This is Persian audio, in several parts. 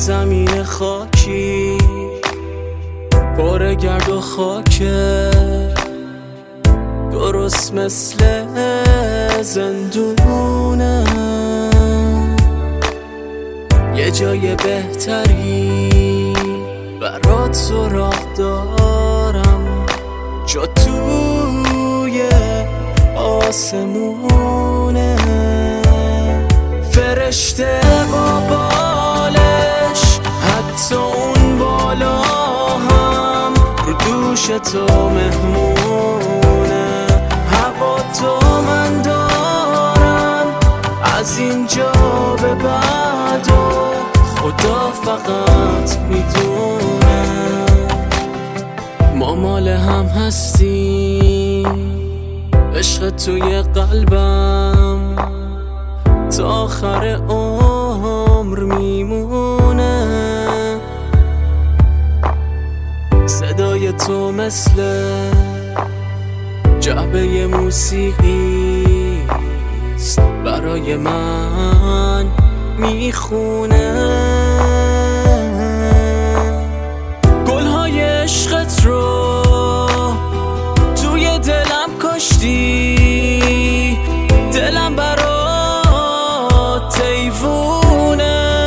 زمین خاکی پر گرد و خاکه، درست مثل زندونه. یه جای بهتری برات سراغ دارم، جا توی آسمونه. فرشته با بالش، حتی اون بالا هم رو دوش تو مهمونه. هوا تو من دارم از اینجا به بعد و خدا فقط میدونه. ما مال هم هستیم، عشق توی قلبم تا آخر عمر میمونه. صدای تو مثل جعبه موسیقی است، برای من میخونه. گلهای عشقت رو توی دلم کاشتی، دلم برات حیوونه.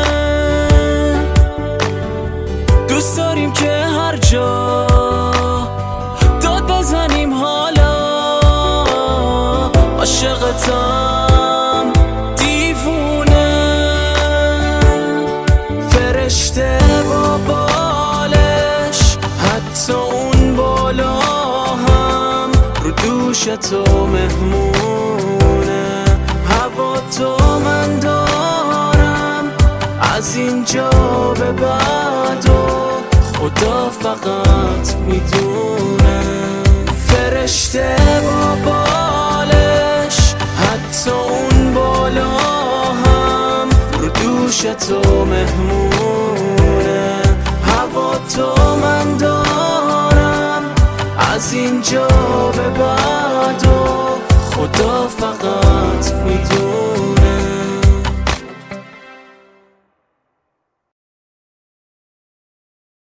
دوست داریم که هر جا داد بزنیم، حالا عاشقتم دیوونه. فرشته با بالش، حتی اون بالا هم رو دوش تو مهمونه. هوا تو من دارم از اینجا به بعد و خدا فقط میدونه. فرشته با بالش، حتی اون بالا هم رو دوش تو مهمونه. هوا تو من دارم از اینجا به بعد و خدا فقط میدونه.